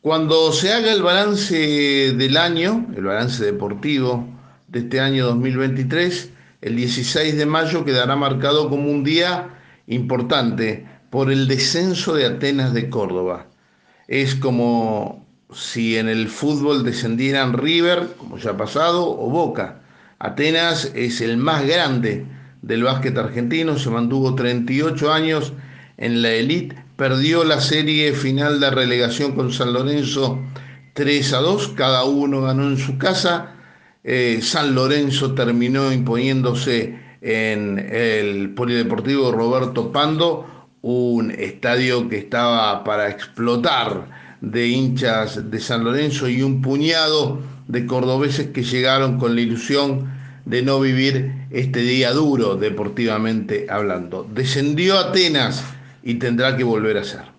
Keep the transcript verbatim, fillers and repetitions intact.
Cuando se haga el balance del año, el balance deportivo de este año dos mil veintitrés, el dieciséis de mayo quedará marcado como un día importante por el descenso de Atenas de Córdoba. Es como si en el fútbol descendieran River, como ya ha pasado, o Boca. Atenas es el más grande del básquet argentino, se mantuvo treinta y ocho años en la elite, perdió la serie final de relegación con San Lorenzo tres a dos, cada uno ganó en su casa. Eh, San Lorenzo terminó imponiéndose en el Polideportivo Roberto Pando, un estadio que estaba para explotar de hinchas de San Lorenzo y un puñado de cordobeses que llegaron con la ilusión de no vivir este día duro deportivamente hablando. Descendió Atenas y tendrá que volver a ser.